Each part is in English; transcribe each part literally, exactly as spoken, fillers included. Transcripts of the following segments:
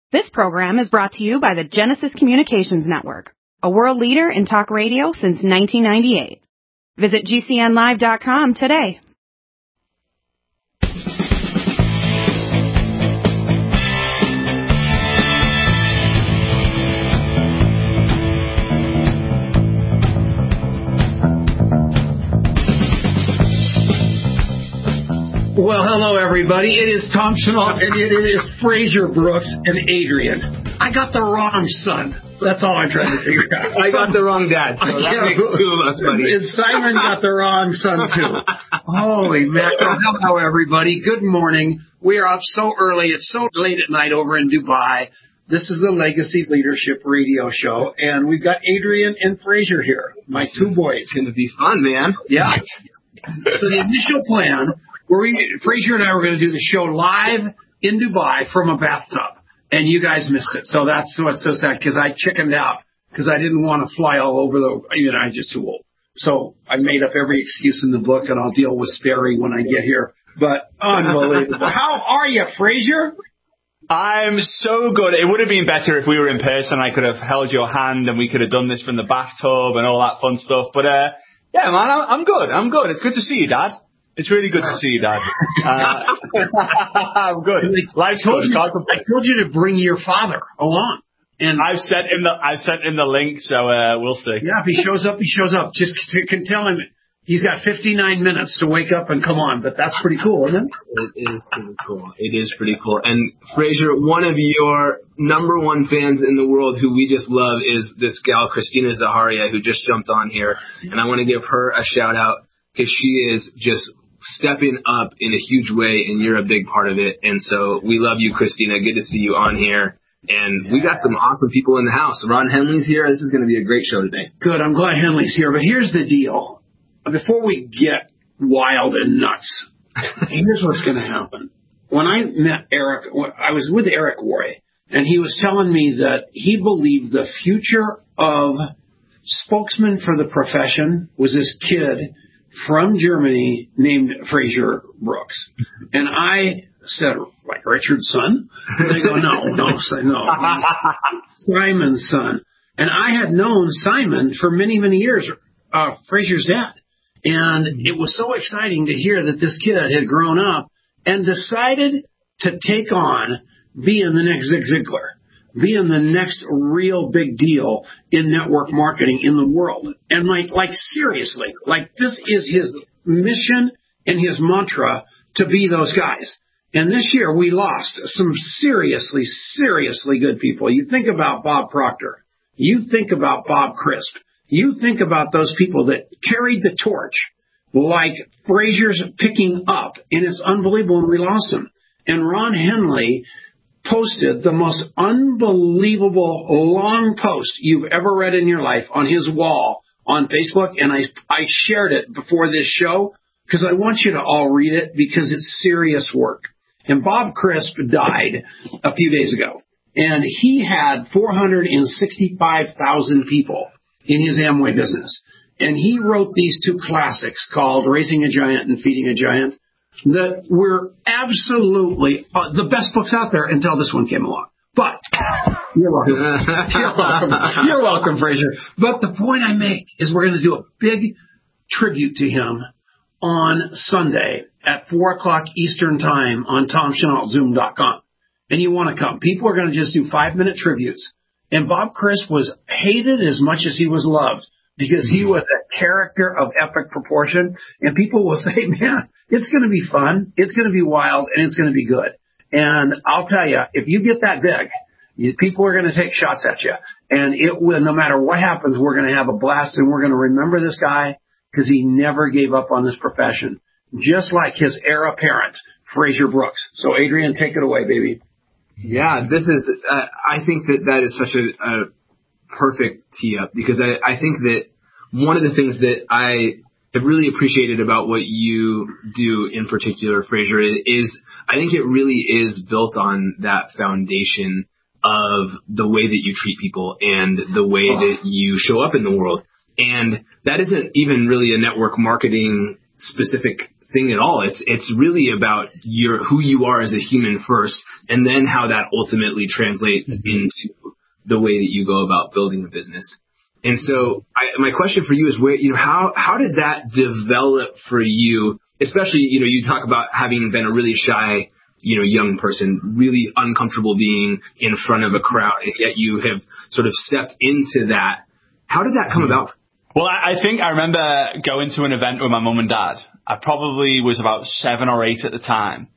This program is brought to you by the Genesis Communications Network, a world leader in talk radio since nineteen ninety-eight. Visit G C N live dot com today. Well, hello, everybody. It is Tom Chenault, and it is Frazier Brooks and Adrian. I got the wrong son. That's all I'm trying to figure out. I got the wrong dad, so that makes two of us, buddy. And Simon got the wrong son, too. Holy mackerel. Hello, everybody. Good morning. We are up so early. It's so late at night over in Dubai. This is the Legacy Leadership Radio Show, and we've got Adrian and Frazier here, my this two boys. It's going to be fun, man. Yeah. So the initial plan, where we, Frazier and I were going to do the show live in Dubai from a bathtub, and you guys missed it. So that's what's so sad, because I chickened out because I didn't want to fly all over the. You know, I'm just too old. So I made up every excuse in the book, and I'll deal with Sperry when I get here. But unbelievable. How are you, Frazier? I'm so good. It would have been better if we were in person. I could have held your hand, and we could have done this from the bathtub and all that fun stuff. But uh, yeah, man, I'm good. I'm good. It's good to see you, Dad. It's really good to see you, Dad. Uh, I'm good. Life's I told, good. you, I told you to bring your father along. And I've sent him the I've sent him the link, so uh, we'll see. Yeah, if he shows up, he shows up. Just to, can tell him he's got fifty-nine minutes to wake up and come on. But that's pretty cool, isn't it? It is pretty cool. It is pretty cool. And Frazier, one of your number one fans in the world who we just love is this gal, Christina Zaharia, who just jumped on here. And I want to give her a shout out because she is just stepping up in a huge way, and you're a big part of it. And so we love you, Christina. Good to see you on here. And yeah. We got some awesome people in the house. Ron Henley's here. This is going to be a great show today. Good. I'm glad Henley's here. But here's the deal. Before we get wild and nuts, here's what's going to happen. When I met Eric, I was with Eric Worre, and he was telling me that he believed the future of spokesman for the profession was this kid from Germany named Frazier Brooks. And I said, like Richard's son? And they go, no, no, no. Simon's son. And I had known Simon for many, many years, uh, Frazier's dad. And it was so exciting to hear that this kid had grown up and decided to take on being the next Zig Ziglar, being the next real big deal in network marketing in the world. And like, like seriously, like this is his mission and his mantra to be those guys. And this year we lost some seriously, seriously good people. You think about Bob Proctor. You think about Bob Crisp. You think about those people that carried the torch like Frazier's picking up, and it's unbelievable, and we lost him. And Ron Henley posted the most unbelievable long post you've ever read in your life on his wall on Facebook, and I I shared it before this show because I want you to all read it because it's serious work. And Bob Crisp died a few days ago, and he had four hundred sixty-five thousand people in his Amway business. And he wrote these two classics called Raising a Giant and Feeding a Giant that were absolutely uh, the best books out there until this one came along. But you're welcome. You're welcome. You're welcome, Frazier. But the point I make is we're going to do a big tribute to him on Sunday at four o'clock Eastern Time on tom chenault zoom dot com. And you want to come. People are going to just do five-minute tributes. And Bob Crisp was hated as much as he was loved because he was a character of epic proportion. And people will say, man, it's going to be fun, it's going to be wild, and it's going to be good. And I'll tell you, if you get that big, you, people are going to take shots at you. And it will, no matter what happens, we're going to have a blast, and we're going to remember this guy because he never gave up on this profession, just like his heir apparent, Frazier Brooks. So, Adrian, take it away, baby. Yeah, this is, uh, I think that that is such a, a perfect tee up because I, I think that one of the things that I have really appreciated about what you do in particular, Frazier, is I think it really is built on that foundation of the way that you treat people and the way that you show up in the world. And that isn't even really a network marketing specific thing at all. It's it's really about your who you are as a human first, and then how that ultimately translates mm-hmm. into the way that you go about building a business. And so I, my question for you is where, you know, how, how did that develop for you? Especially, you know, you talk about having been a really shy, you know, young person, really uncomfortable being in front of a crowd, and yet you have sort of stepped into that. How did that come about? Well, I, I think I remember going to an event with my mum and dad. I probably was about seven or eight at the time.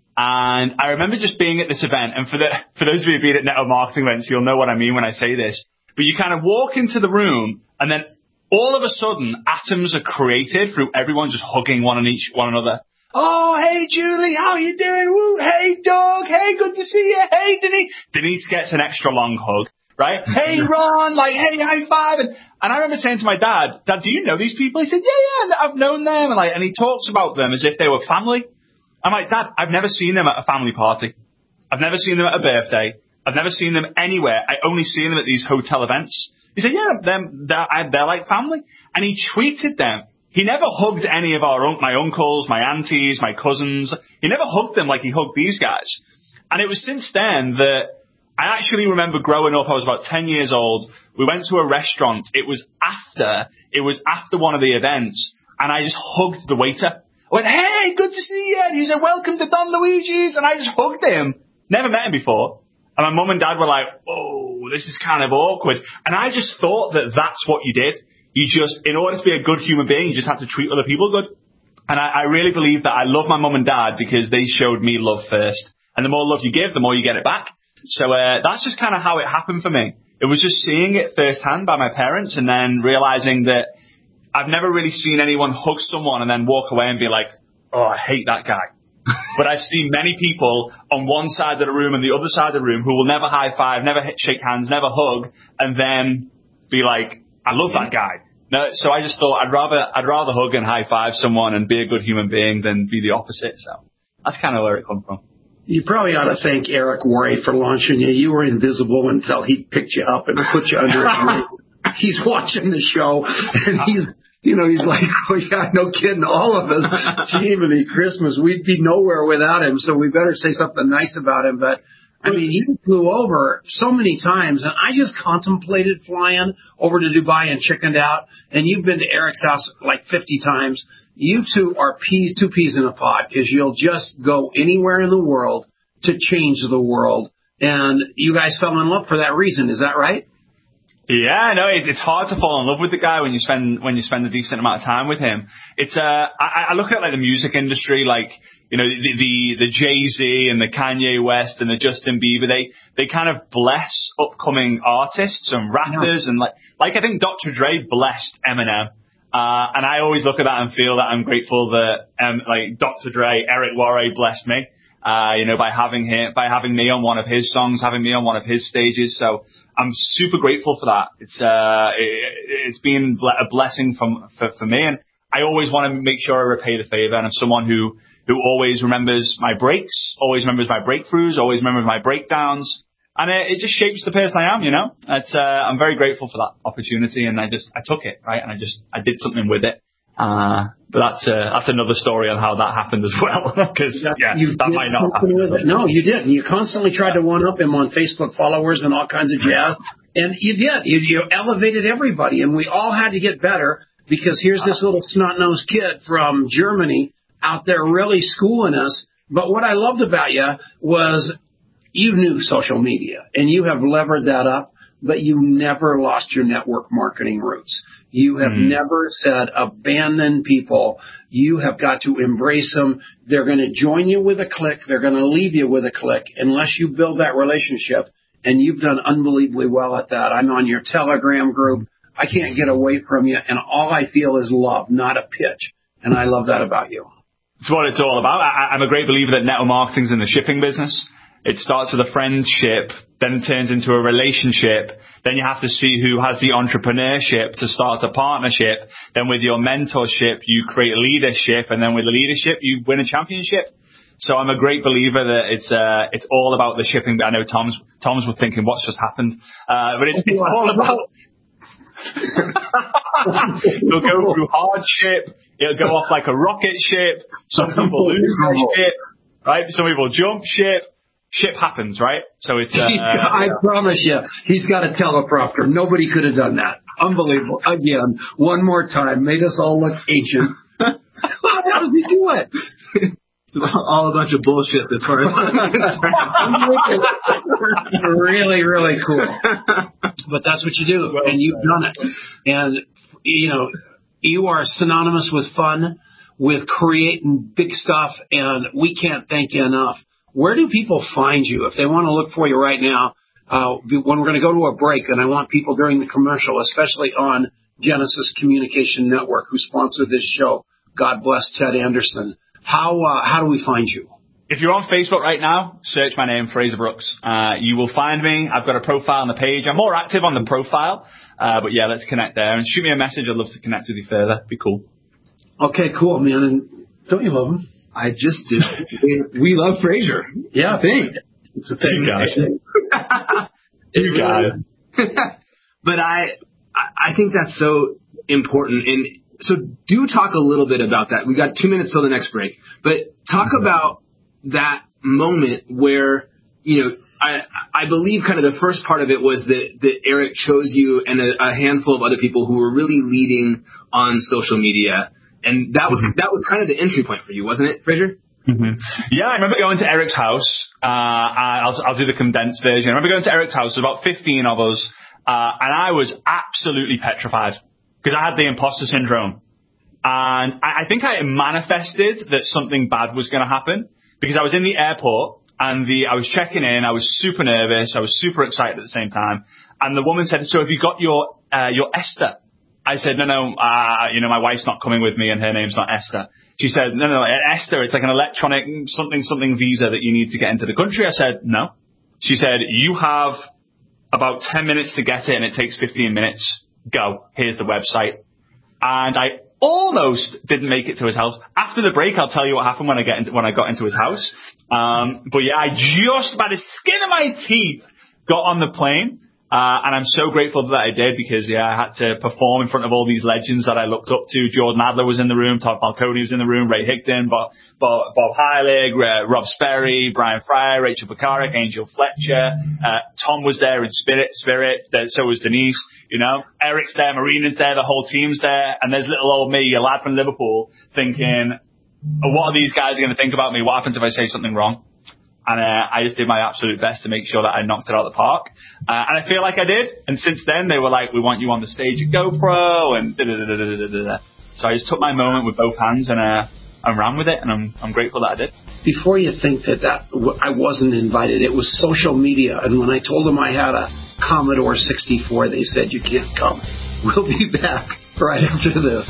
And I remember just being at this event, and for the, for those of you who've been at network marketing events, you'll know what I mean when I say this. But you kind of walk into the room, and then all of a sudden, atoms are created through everyone just hugging one and each one another. Oh, hey, Julie, how you doing? Woo, hey, Doug, hey, good to see you. Hey, Denise. Denise gets an extra long hug, right? Hey, Ron, like, hey, high five. And, and I remember saying to my dad, Dad, do you know these people? He said, yeah, yeah, I've known them. And, like, and he talks about them as if they were family. I'm like, Dad, I've never seen them at a family party. I've never seen them at a birthday. I've never seen them anywhere. I only see them at these hotel events. He said, yeah, they're, they're, they're like family. And he treated them. He never hugged any of our my uncles, my aunties, my cousins. He never hugged them like he hugged these guys. And it was since then that I actually remember growing up. I was about ten years old. We went to a restaurant. It was after, it was after one of the events. And I just hugged the waiter. I went, hey, good to see you. And he said, welcome to Don Luigi's. And I just hugged him. Never met him before. And my mum and dad were like, whoa, this is kind of awkward. And I just thought that that's what you did. You just, in order to be a good human being, you just have to treat other people good. And I, I really believe that I love my mum and dad because they showed me love first. And the more love you give, the more you get it back. So uh, that's just kind of how it happened for me. It was just seeing it firsthand by my parents and then realizing that I've never really seen anyone hug someone and then walk away and be like, oh, I hate that guy. But I've seen many people on one side of the room and the other side of the room who will never high five, never hit, shake hands, never hug, and then be like, I love that guy. No, so I just thought I'd rather I'd rather hug and high five someone and be a good human being than be the opposite. So that's kind of where it comes from. You probably ought to thank Eric Worre for launching you. You were invisible until he picked you up and put you under his wing. He's watching the show, and he's, you know, he's like, oh, yeah, no kidding. All of us, Jiminy Christmas, we'd be nowhere without him, so we better say something nice about him. But, I mean, he flew over so many times, and I just contemplated flying over to Dubai and chickened out. And you've been to Eric's house like fifty times. You two are peas, two peas in a pod, because you'll just go anywhere in the world to change the world. And you guys fell in love for that reason. Is that right? Yeah, no, it, it's hard to fall in love with the guy when you spend when you spend a decent amount of time with him. It's uh, I, I look at like the music industry, like you know the the, the Jay-Z and the Kanye West and the Justin Bieber. They they kind of bless upcoming artists and rappers, yeah. and like like I think Doctor Dre blessed Eminem. Uh, and I always look at that and feel that I'm grateful that um, like Doctor Dre, Eric Worre blessed me. Uh, you know, by having him, by having me on one of his songs, having me on one of his stages. So I'm super grateful for that. It's, uh, it, it's been a blessing from, for, for me. And I always want to make sure I repay the favor. And I'm someone who, who always remembers my breaks, always remembers my breakthroughs, always remembers my breakdowns. And it, it just shapes the person I am, you know. It's, uh, I'm very grateful for that opportunity. And I just, I took it, right? And I just, I did something with it. Uh, but that's uh, that's another story on how that happened as well. Because yeah, you that might not happen. With it. No, you didn't. You constantly tried to one up him on Facebook followers and all kinds of jazz, and you did. You, you elevated everybody, and we all had to get better because here's this little snot-nosed kid from Germany out there really schooling us. But what I loved about you was you knew social media, and you have levered that up. But you never lost your network marketing roots. You have mm. never said abandon people. You have got to embrace them. They're going to join you with a click. They're going to leave you with a click unless you build that relationship. And you've done unbelievably well at that. I'm on your Telegram group. I can't get away from you. And all I feel is love, not a pitch. And I love that about you. It's what it's all about. I, I'm a great believer that network marketing's in the shipping business. It starts with a friendship, then turns into a relationship. Then you have to see who has the entrepreneurship to start a partnership. Then with your mentorship, you create leadership. And then with the leadership, you win a championship. So I'm a great believer that it's uh, it's all about the shipping. I know Tom's Tom's was thinking, what's just happened? Uh, but it's, it's all about It'll go through hardship. It'll go off like a rocket ship. Some people lose their ship, right? Some people jump ship. Ship happens, right? So it's. Uh, I promise you, he's got a teleprompter. Nobody could have done that. Unbelievable. Again, one more time, made us all look ancient. How does he do it? It's all a bunch of bullshit as far as I'm concerned. Really, really cool. But that's what you do, and you've done it. And, you know, you are synonymous with fun, with creating big stuff, and we can't thank you enough. Where do people find you if they want to look for you right now? Uh, when we're going to go to a break, and I want people during the commercial, especially on Genesis Communication Network, who sponsored this show. God bless Ted Anderson. How uh, how do we find you? If you're on Facebook right now, search my name, Fraser Brooks. Uh, you will find me. I've got a profile on the page. I'm more active on the profile. Uh, but yeah, let's connect there. And shoot me a message. I'd love to connect with you further. Be cool. Okay, cool, man. And don't you love him? I just do. We love Fraser. Yeah, I think. It's a thing, guys. You guys. But I, I think that's so important. And so do talk a little bit about that. We've got two minutes till the next break. But talk about that moment where, you know, I, I believe kind of the first part of it was that, that Eric chose you and a, a handful of other people who were really leading on social media. And that was that was kind of the entry point for you, wasn't it, Fraser? Mm-hmm. Yeah, I remember going to Eric's house. Uh, I'll, I'll do the condensed version. I remember going to Eric's house. There was about fifteen of us. Uh, and I was absolutely petrified because I had the imposter syndrome. And I, I think I manifested that something bad was going to happen because I was in the airport and the I was checking in. I was super nervous. I was super excited at the same time. And the woman said, "So have you got your uh, your Esther?" I said, no, no, uh, you know, my wife's not coming with me and her name's not Esther. She said, no, no, Esther, it's like an electronic something, something visa that you need to get into the country. I said, no. She said, you have about ten minutes to get it and it takes fifteen minutes. Go. Here's the website. And I almost didn't make it to his house. After the break, I'll tell you what happened when I get into, when I got into his house. Um, but yeah, I just by the skin of my teeth got on the plane. Uh, and I'm so grateful that I did because, yeah, I had to perform in front of all these legends that I looked up to. Jordan Adler was in the room, Todd Falcone was in the room, Ray Higdon, Bob, Bob, Bob Heilig, uh, Rob Sperry, Brian Fryer, Rachel Pekarik, Angel Fletcher. Uh, Tom was there in spirit, spirit. There, so was Denise, you know. Eric's there, Marina's there, the whole team's there. And there's little old me, a lad from Liverpool, thinking, oh, what are these guys going to think about me? What happens if I say something wrong? And uh, I just did my absolute best to make sure that I knocked it out of the park. Uh, and I feel like I did. And since then, they were like, we want you on the stage at GoPro and da-da-da-da-da-da-da. So I just took my moment with both hands and uh, and ran with it. And I'm I'm grateful that I did. Before you think that, that I wasn't invited, it was social media. And when I told them I had a Commodore sixty-four, they said, you can't come. We'll be back right after this.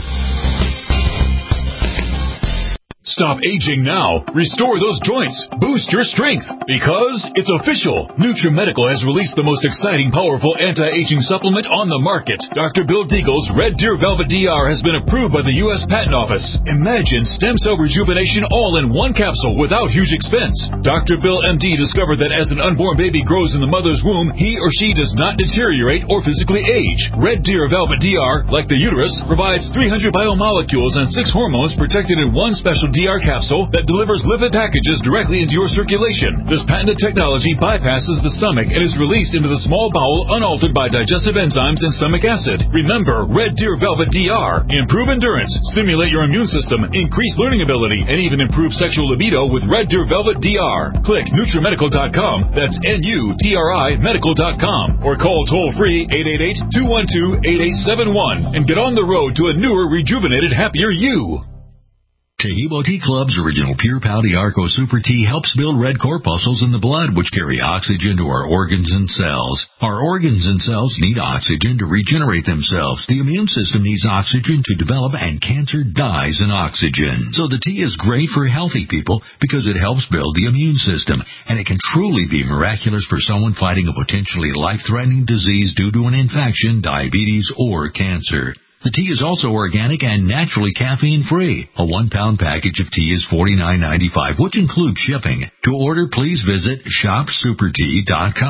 Stop aging now. Restore those joints. Boost your strength. Because it's official. NutriMedical has released the most exciting, powerful anti-aging supplement on the market. Doctor Bill Deagle's Red Deer Velvet D R has been approved by the U S Patent Office. Imagine stem cell rejuvenation all in one capsule without huge expense. Doctor Bill M D discovered that as an unborn baby grows in the mother's womb, he or she does not deteriorate or physically age. Red Deer Velvet D R, like the uterus, provides three hundred biomolecules and six hormones protected in one special D R capsule that delivers lipid packages directly into your circulation. This patented technology bypasses the stomach and is released into the small bowel unaltered by digestive enzymes and stomach acid. Remember, Red Deer Velvet D R. Improve endurance, stimulate your immune system, increase learning ability, and even improve sexual libido with Red Deer Velvet D R. Click NutriMedical dot com. That's N U T R I medical dot com. Or call toll-free eight eight eight, two one two, eight eight seven one and get on the road to a newer, rejuvenated, happier you. Taheebo Tea Club's original Pure Pau Arco Super Tea helps build red corpuscles in the blood, which carry oxygen to our organs and cells. Our organs and cells need oxygen to regenerate themselves. The immune system needs oxygen to develop, and cancer dies in oxygen. So the tea is great for healthy people because it helps build the immune system, and it can truly be miraculous for someone fighting a potentially life-threatening disease due to an infection, diabetes, or cancer. The tea is also organic and naturally caffeine-free. A one-pound package of tea is forty-nine ninety-five, which includes shipping. To order, please visit shop super tea dot com.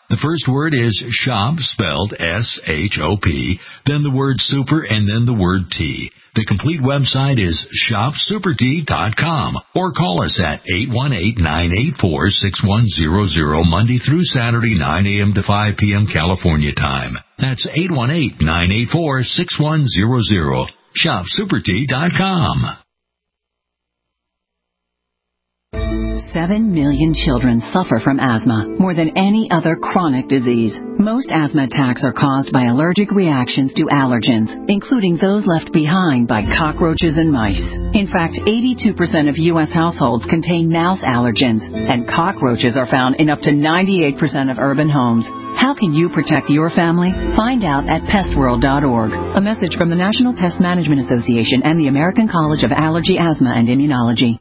The first word is shop, spelled S H O P, then the word super, and then the word tea. The complete website is shop super tea dot com, or call us at eight one eight, nine eight four, six one zero zero Monday through Saturday, nine a.m. to five p.m. California time. That's eight one eight, nine eight four, six one zero zero. shop super tea dot com. Seven million children suffer from asthma, more than any other chronic disease. Most asthma attacks are caused by allergic reactions to allergens, including those left behind by cockroaches and mice. In fact, eighty-two percent of U S households contain mouse allergens, and cockroaches are found in up to ninety-eight percent of urban homes. How can you protect your family? Find out at pest world dot org. A message from the National Pest Management Association and the American College of Allergy, Asthma, and Immunology.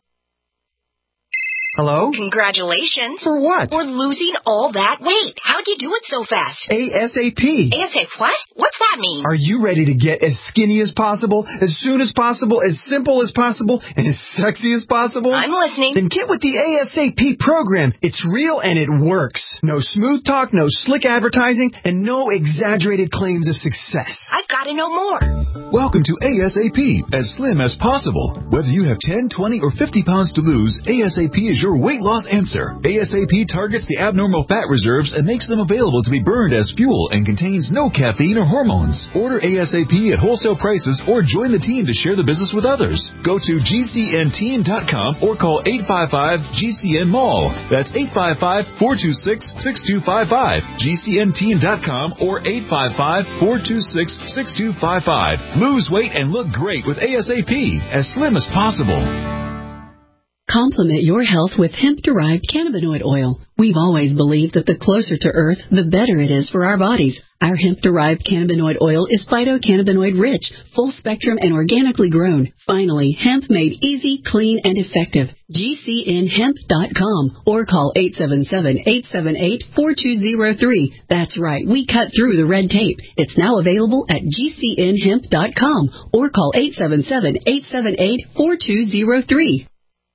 Hello? Congratulations. For what? For losing all that weight. How'd you do it so fast? ASAP. ASAP what? What's that mean? Are you ready to get as skinny as possible, as soon as possible, as simple as possible, and as sexy as possible? I'm listening. Then get with the ASAP program. It's real and it works. No smooth talk, no slick advertising, and no exaggerated claims of success. I've got to know more. Welcome to ASAP, as slim as possible. Whether you have ten, twenty, or fifty pounds to lose, ASAP is your weight loss answer. ASAP targets the abnormal fat reserves and makes them available to be burned as fuel and contains no caffeine or hormones. Order ASAP at wholesale prices or join the team to share the business with others. Go to G C N team dot com or call eight five five G C N mall. That's eight five five, four two six, six two five five. G C N team dot com or eight five five, four two six, six two five five. Lose weight and look great with ASAP, as slim as possible. Complement your health with hemp-derived cannabinoid oil. We've always believed that the closer to Earth, the better it is for our bodies. Our hemp-derived cannabinoid oil is phytocannabinoid-rich, full-spectrum, and organically grown. Finally, hemp made easy, clean, and effective. G C N hemp dot com or call eight seven seven, eight seven eight, four two zero three. That's right, we cut through the red tape. It's now available at G C N hemp dot com or call eight seven seven, eight seven eight, four two zero three.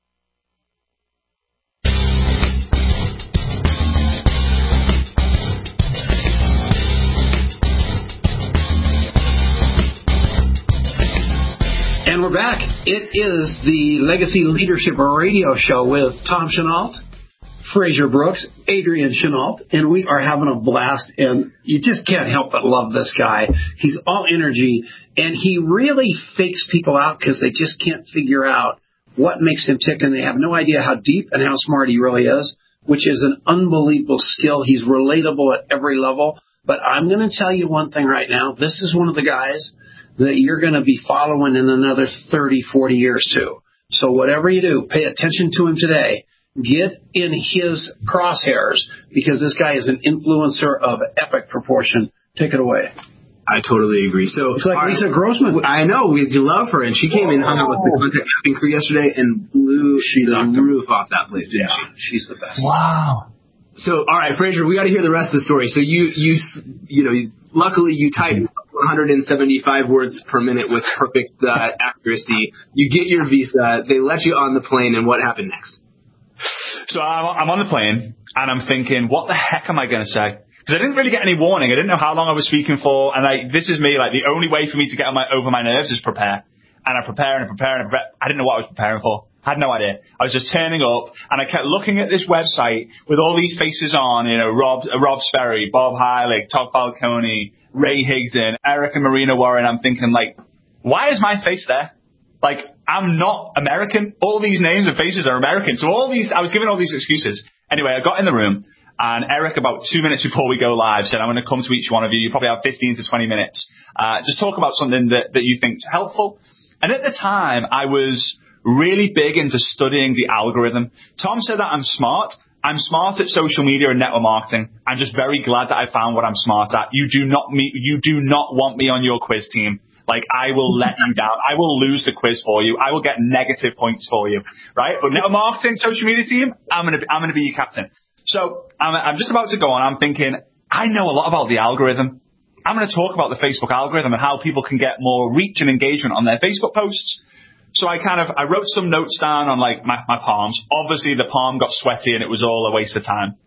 And we're back. It is the Legacy Leadership Radio Show with Tom Chenault, Fraser Brooks, Adrian Chenault, and we are having a blast. And you just can't help but love this guy. He's all energy, and he really fakes people out because they just can't figure out what makes him tick, and they have no idea how deep and how smart he really is, which is an unbelievable skill. He's relatable at every level. But I'm going to tell you one thing right now. This is one of the guys that you're going to be following in another thirty, forty years too. So whatever you do, pay attention to him today. Get in his crosshairs, because this guy is an influencer of epic proportion. Take it away. I totally agree. So it's like our, Lisa Grossman. I know, we do love her, and she came in, hung out with the contact mapping crew yesterday, and blew she the knocked roof him. off that place, didn't yeah, she? She's the best. Wow. So, all right, Fraser, we got to hear the rest of the story. So you, you, you know, luckily you type one hundred seventy-five words per minute with perfect uh, accuracy. You get your visa. They let you on the plane, and what happened next? So I'm, I'm on the plane, and I'm thinking, what the heck am I going to say? Because I didn't really get any warning. I didn't know how long I was speaking for, and like, this is me. Like, the only way for me to get on my, over my nerves is prepare. And I prepare and I prepare and I prepare. I didn't know what I was preparing for. I had no idea. I was just turning up, and I kept looking at this website with all these faces on, you know, Rob, uh, Rob Sperry, Bob Heilig, Todd Falcone, Ray Higdon, Eric and Marina Warren. I'm thinking, like, why is my face there? Like, I'm not American. All these names and faces are American. So all these, I was given all these excuses. Anyway, I got in the room, and Eric, about two minutes before we go live, said, I'm going to come to each one of you. You probably have fifteen to twenty minutes. Uh, just talk about something that, that you think is helpful. And at the time, I was really big into studying the algorithm. Tom said that I'm smart. I'm smart at social media and network marketing. I'm just very glad that I found what I'm smart at. You do not me, you do not want me on your quiz team. Like, I will let you down. I will lose the quiz for you. I will get negative points for you, right? But network marketing, social media team, I'm gonna, I'm gonna be your captain. So I'm, I'm just about to go on. I'm thinking, I know a lot about the algorithm. I'm going to talk about the Facebook algorithm and how people can get more reach and engagement on their Facebook posts. So I kind of, I wrote some notes down on like my, my palms. Obviously the palm got sweaty and it was all a waste of time.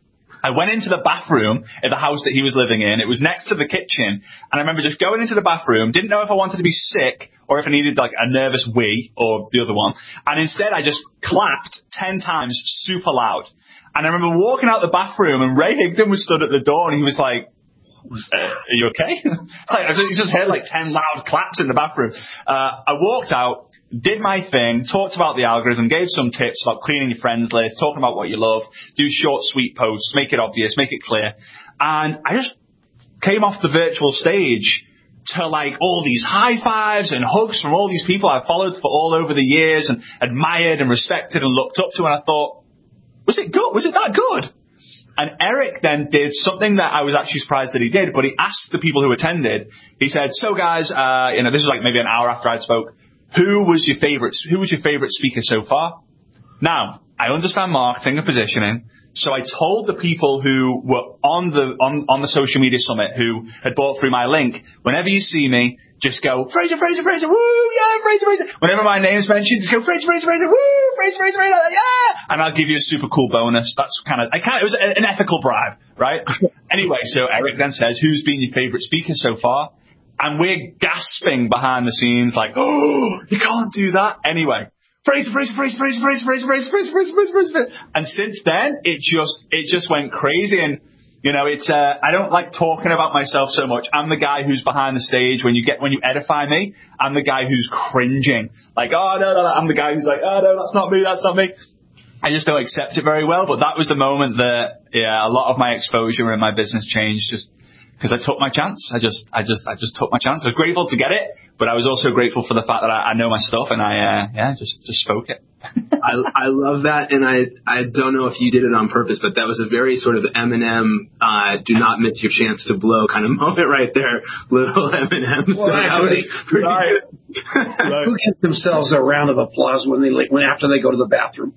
I went into the bathroom at the house that he was living in. It was next to the kitchen. And I remember just going into the bathroom, didn't know if I wanted to be sick or if I needed like a nervous wee or the other one. And instead I just clapped ten times super loud. And I remember walking out the bathroom and Ray Higdon was stood at the door and he was like, was, uh, are you okay? Like, I just heard like ten loud claps in the bathroom. Uh, I walked out, did my thing, talked about the algorithm, gave some tips about cleaning your friends list, talking about what you love, do short, sweet posts, make it obvious, make it clear. And I just came off the virtual stage to like all these high fives and hugs from all these people I've followed for all over the years and admired and respected and looked up to. And I thought, was it good? Was it that good? And Eric then did something that I was actually surprised that he did, but he asked the people who attended, he said, so guys, uh, you know, this was like maybe an hour after I'd spoke, who was your favorite, who was your favorite speaker so far? Now, I understand marketing and positioning, so I told the people who were on the, on, on the social media summit who had bought through my link, whenever you see me, just go, Fraser, Fraser, Fraser, woo, yeah, Fraser, Fraser. Whenever my name's mentioned, just go, Fraser, Fraser, Fraser, woo, Fraser, Fraser, Fraser, yeah. And I'll give you a super cool bonus. That's kind of, I kind of, it was an ethical bribe, right? Anyway, so Eric then says, who's been your favorite speaker so far? And we're gasping behind the scenes like, oh, you can't do that. Anyway, Fraser, Fraser, Fraser, Fraser, Fraser, Fraser, Fraser, Fraser, Fraser, Fraser, Fraser. And since then, it just, it just went crazy. And, you know, it's, uh, I don't like talking about myself so much. I'm the guy who's behind the stage when you get, when you edify me. I'm the guy who's cringing. Like, oh, no, no, no. I'm the guy who's like, oh, no, that's not me, that's not me. I just don't accept it very well. But that was the moment that, yeah, a lot of my exposure in my business changed just because I took my chance. I just, I just, I just took my chance. I was grateful to get it, but I was also grateful for the fact that I, I know my stuff and I, uh, yeah, just, just spoke it. I, I love that, and I, I don't know if you did it on purpose, but that was a very sort of Eminem, uh, do not miss your chance to blow kind of moment right there, little Eminem. Well, so actually, pretty right. Right. Who gives themselves a round of applause when they when after they go to the bathroom?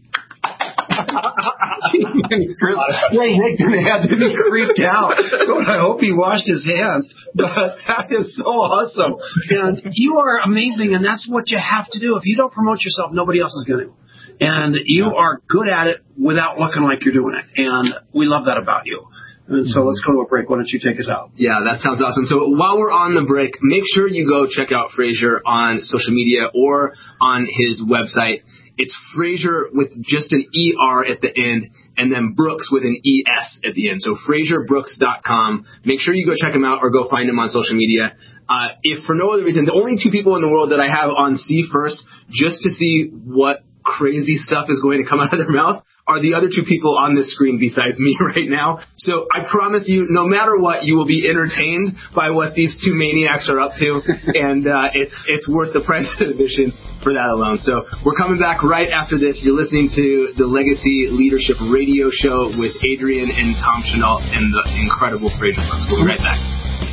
Ray Higdon had to be creeped out. I hope he washed his hands. But that is so awesome. And you are amazing, and that's what you have to do. If you don't promote yourself, nobody else is going to. And you are good at it without looking like you're doing it. And we love that about you. And so let's go to a break. Why don't you take us out? Yeah, that sounds awesome. So while we're on the break, make sure you go check out Fraser on social media or on his website. It's Fraser with just an E R at the end, and then Brooks with an E S at the end. So fraser brooks dot com. Make sure you go check him out or go find him on social media. Uh, if for no other reason, the only two people in the world that I have on See First just to see what crazy stuff is going to come out of their mouth are the other two people on this screen besides me right now. So I promise you, no matter what, you will be entertained by what these two maniacs are up to, and uh, it's it's worth the price of admission for that alone. So we're coming back right after this. You're listening to the Legacy Leadership Radio Show with Adrian and Tom Chenault and the incredible Fraser Brooks. We'll be right back.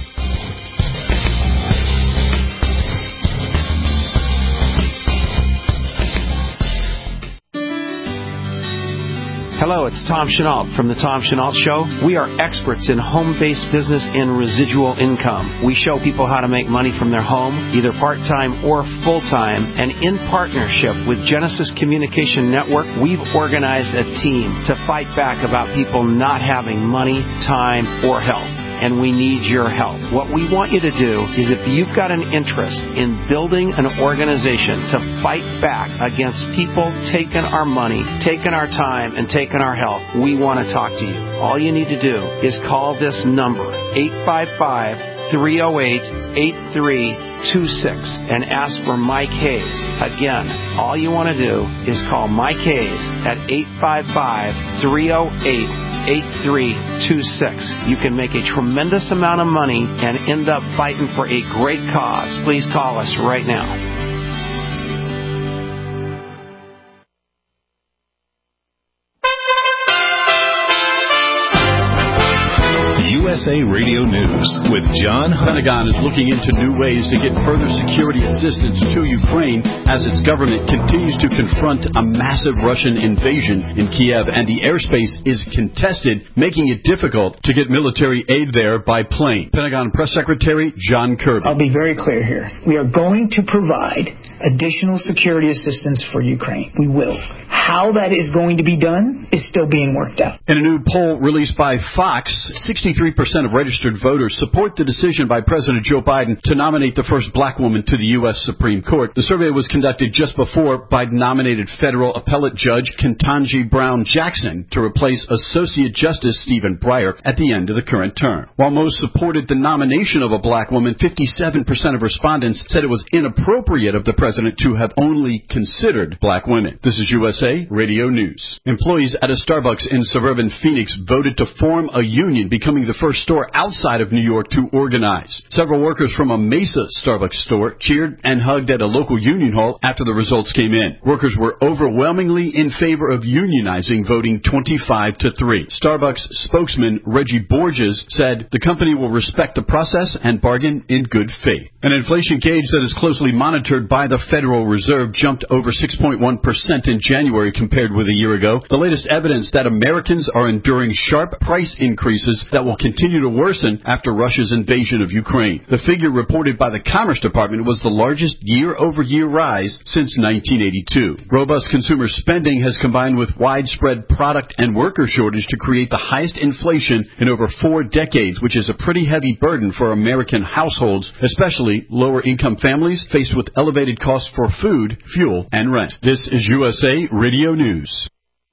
Hello, it's Tom Chenault from The Tom Chenault Show. We are experts in home-based business and residual income. We show people how to make money from their home, either part-time or full-time. And in partnership with Genesis Communication Network, we've organized a team to fight back about people not having money, time, or health. And we need your help. What we want you to do is if you've got an interest in building an organization to fight back against people taking our money, taking our time, and taking our health, we want to talk to you. All you need to do is call this number, eight five five, three oh eight, eight three two six, and ask for Mike Hayes. Again, all you want to do is call Mike Hayes at eight five five, three oh eight, eight three two six. You can make a tremendous amount of money and end up fighting for a great cause. Please call us right now. U S A Radio News with John Hunt. The Pentagon is looking into new ways to get further security assistance to Ukraine as its government continues to confront a massive Russian invasion in Kiev, and the airspace is contested, making it difficult to get military aid there by plane. Pentagon Press Secretary John Kirby. I'll be very clear here. We are going to provide additional security assistance for Ukraine. We will. How that is going to be done is still being worked out. In a new poll released by Fox, sixty-three percent of registered voters support the decision by President Joe Biden to nominate the first black woman to the U S Supreme Court. The survey was conducted just before Biden nominated federal appellate judge Ketanji Brown Jackson to replace Associate Justice Stephen Breyer at the end of the current term. While most supported the nomination of a black woman, fifty-seven percent of respondents said it was inappropriate of the president to have only considered black women. This is U S A Radio News. Employees at a Starbucks in suburban Phoenix voted to form a union, becoming the first store outside of New York to organize. Several workers from a Mesa Starbucks store cheered and hugged at a local union hall after the results came in. Workers were overwhelmingly in favor of unionizing, voting twenty-five to three. Starbucks spokesman Reggie Borges said the company will respect the process and bargain in good faith. An inflation gauge that is closely monitored by the Federal Reserve jumped over six point one percent in January compared with a year ago. The latest evidence that Americans are enduring sharp price increases that will continue to worsen after Russia's invasion of Ukraine. The figure reported by the Commerce Department was the largest year-over-year rise since nineteen eighty-two. Robust consumer spending has combined with widespread product and worker shortage to create the highest inflation in over four decades, which is a pretty heavy burden for American households, especially lower-income families faced with elevated costs for food, fuel, and rent. This is U S A Radio News.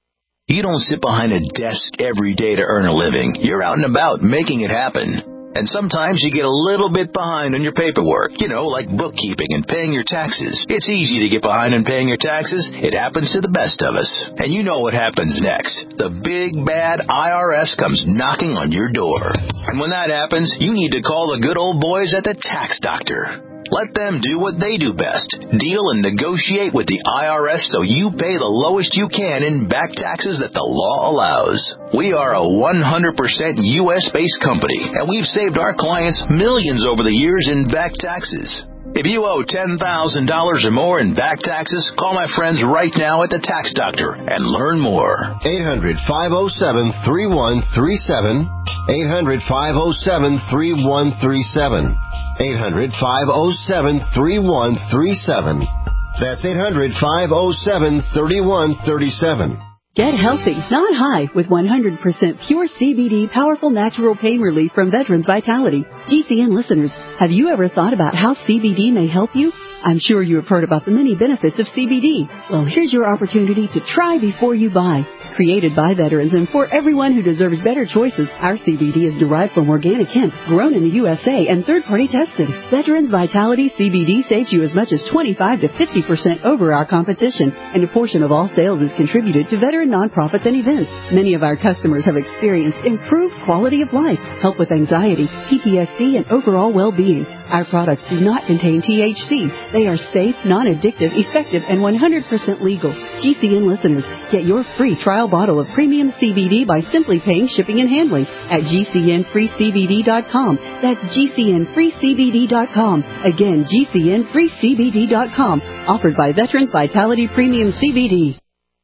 You don't sit behind a desk every day to earn a living. You're out and about making it happen. And sometimes you get a little bit behind on your paperwork, you know, like bookkeeping and paying your taxes. It's easy to get behind on paying your taxes. It happens to the best of us. And you know what happens next. The big, bad I R S comes knocking on your door. And when that happens, you need to call the good old boys at the Tax Doctor. Let them do what they do best. Deal and negotiate with the I R S so you pay the lowest you can in back taxes that the law allows. We are a one hundred percent U S-based company, and we've saved our clients millions over the years in back taxes. If you owe ten thousand dollars or more in back taxes, call my friends right now at the Tax Doctor and learn more. eight hundred, five oh seven, three one three seven. eight hundred, five oh seven, three one three seven. eight hundred, five oh seven, three one three seven. That's eight hundred, five oh seven, three one three seven. Get healthy, not high, with one hundred percent pure C B D powerful natural pain relief from Veterans Vitality. G C N listeners, have you ever thought about how C B D may help you? I'm sure you have heard about the many benefits of C B D. Well, here's your opportunity to try before you buy. Created by veterans and for everyone who deserves better choices, our C B D is derived from organic hemp, grown in the U S A and third-party tested. Veterans Vitality C B D saves you as much as twenty-five to fifty percent over our competition, and a portion of all sales is contributed to veteran nonprofits and events. Many of our customers have experienced improved quality of life, help with anxiety, P T S D, and overall well-being. Our products do not contain T H C. They are safe, non-addictive, effective, and one hundred percent legal. G C N listeners, get your free trial bottle of premium C B D by simply paying shipping and handling at G C N free C B D dot com. That's G C N free C B D dot com. Again, G C N free C B D dot com. Offered by Veterans Vitality Premium C B D.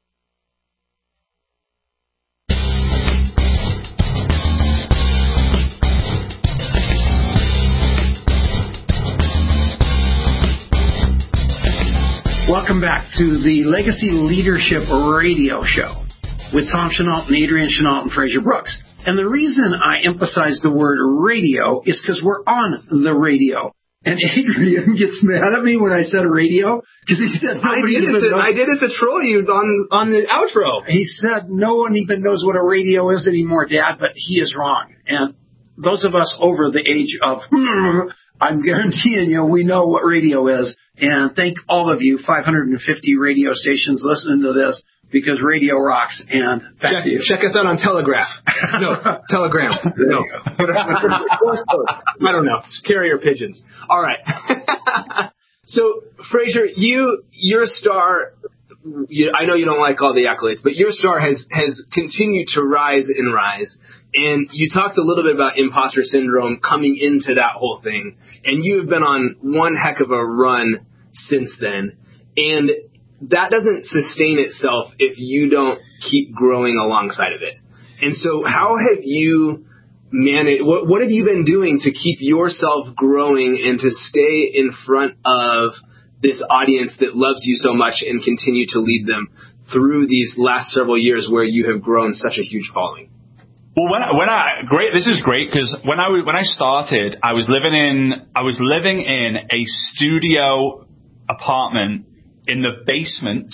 Welcome back to the Legacy Leadership Radio Show with Tom Chenault and Adrian Chenault and Fraser Brooks. And the reason I emphasize the word radio is because we're on the radio. And Adrian gets mad at me when I said radio because he said I did, it to, I did it to troll you on on the outro. He said no one even knows what a radio is anymore, Dad, but he is wrong. And those of us over the age of I'm guaranteeing you we know what radio is. And thank all of you, five hundred fifty radio stations listening to this, because radio rocks. And back check, to you. Check us out on Telegraph. No, Telegram. No. I don't know. Carrier pigeons. All right. So, Fraser, you, your star, you, I know you don't like all the accolades, but your star has, has continued to rise and rise. And you talked a little bit about imposter syndrome coming into that whole thing. And you've been on one heck of a run since then. And that doesn't sustain itself if you don't keep growing alongside of it. And so how have you managed, what, what have you been doing to keep yourself growing and to stay in front of this audience that loves you so much and continue to lead them through these last several years where you have grown such a huge following? Well, when I, when I great, this is great because when I when I started, I was living in I was living in a studio apartment in the basement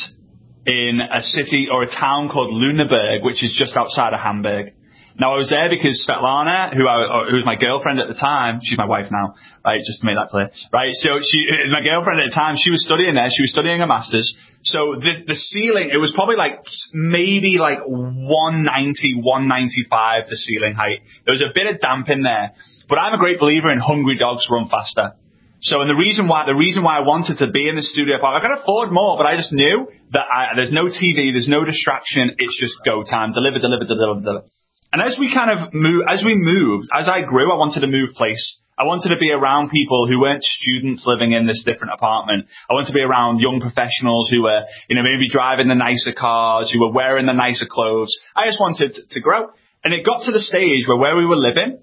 in a city or a town called Lüneburg, which is just outside of Hamburg. Now, I was there because Svetlana, who I, who was my girlfriend at the time, she's my wife now, right, just to make that clear, right? So she, my girlfriend at the time, she was studying there. She was studying a master's. So the, the ceiling, it was probably like, maybe like one ninety, one ninety-five, the ceiling height. There was a bit of damp in there. But I'm a great believer in hungry dogs run faster. So, and the reason why, the reason why I wanted to be in the studio, I could afford more, but I just knew that I, there's no T V, there's no distraction, it's just go time, deliver, deliver, deliver, deliver. And as we kind of move, as we moved, as I grew, I wanted to move place. I wanted to be around people who weren't students living in this different apartment. I wanted to be around young professionals who were, you know, maybe driving the nicer cars, who were wearing the nicer clothes. I just wanted to, to grow. And it got to the stage where where we were living,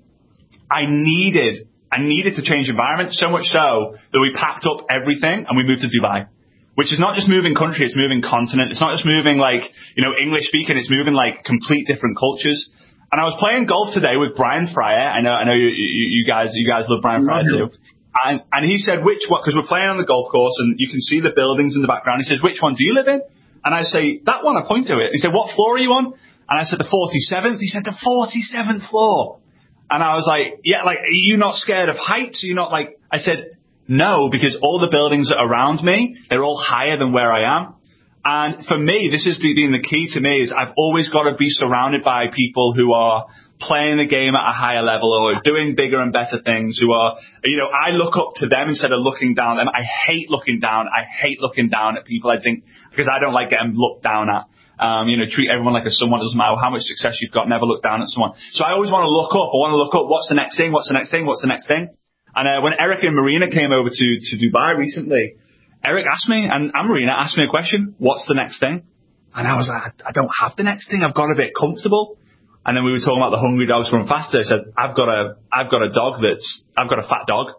I needed, I needed to change environment, so much so that we packed up everything and we moved to Dubai. Which is not just moving country, it's moving continent. It's not just moving like, you know, English speaking, it's moving like complete different cultures. And I was playing golf today with Brian Fryer. I know, I know you, you, you guys, you guys love Brian Fryer too. And, and he said, which one, because we're playing on the golf course and you can see the buildings in the background. He says, which one do you live in? And I say, that one, I point to it. He said, what floor are you on? And I said, the forty-seventh. He said, the forty-seventh floor. And I was like, yeah, like, are you not scared of heights? Are you not like, I said, no, because all the buildings that are around me, they're all higher than where I am. And for me, this has been the key to me is I've always got to be surrounded by people who are playing the game at a higher level or doing bigger and better things, who are, you know, I look up to them instead of looking down at them. I hate looking down. I hate looking down at people, I think, because I don't like getting looked down at. Um, you know, treat everyone like a someone. Doesn't matter how much success you've got, never look down at someone. So I always want to look up. I want to look up, what's the next thing? What's the next thing? What's the next thing? And uh, when Eric and Marina came over to, to Dubai recently, Eric asked me, and, and Marina asked me a question, what's the next thing? And I was like, I don't have the next thing. I've got a bit comfortable. And then we were talking about the hungry dogs run faster. I said, I've got a, I've got a dog that's, I've got a fat dog.